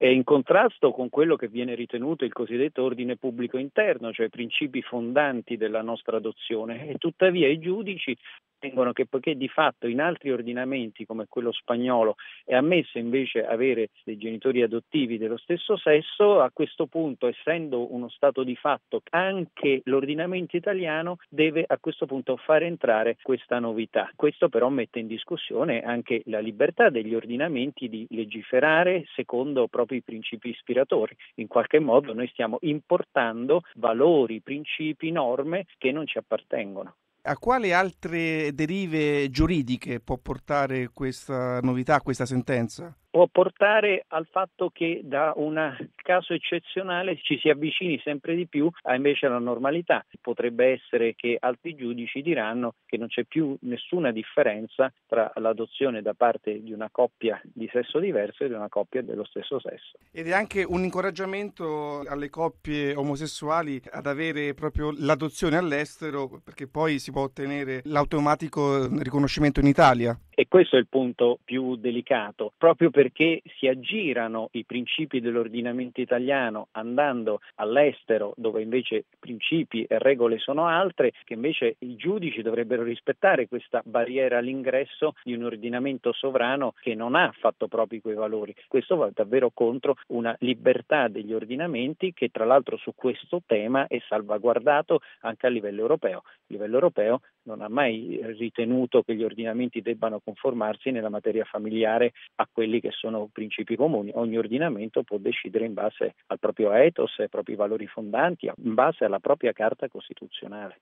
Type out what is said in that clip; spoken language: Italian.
è in contrasto con quello che viene ritenuto il cosiddetto ordine pubblico interno, cioè i principi fondanti della nostra adozione, e tuttavia i giudici ritengono che, poiché di fatto in altri ordinamenti come quello spagnolo è ammesso invece avere dei genitori adottivi dello stesso sesso, a questo punto, essendo uno stato di fatto, anche l'ordinamento italiano deve a questo punto far entrare questa novità. Questo però mette in discussione anche la libertà degli ordinamenti di legiferare secondo proprio i principi ispiratori. In qualche modo noi stiamo importando valori, principi, norme che non ci appartengono. A quali altre derive giuridiche può portare questa novità, questa sentenza? Può portare al fatto che da un caso eccezionale ci si avvicini sempre di più invece alla normalità. Potrebbe essere che altri giudici diranno che non c'è più nessuna differenza tra l'adozione da parte di una coppia di sesso diverso e di una coppia dello stesso sesso. Ed è anche un incoraggiamento alle coppie omosessuali ad avere proprio l'adozione all'estero, perché poi si può ottenere l'automatico riconoscimento in Italia. E questo è il punto più delicato, proprio perché si aggirano i principi dell'ordinamento italiano andando all'estero, dove invece principi e regole sono altre, che invece i giudici dovrebbero rispettare questa barriera all'ingresso di un ordinamento sovrano che non ha fatto propri quei valori. Questo va davvero contro una libertà degli ordinamenti che tra l'altro su questo tema è salvaguardato anche a livello europeo. A livello europeo non ha mai ritenuto che gli ordinamenti debbano conformarsi nella materia familiare a quelli che sono principi comuni. Ogni ordinamento può decidere in base al proprio ethos, ai propri valori fondanti, in base alla propria Carta Costituzionale.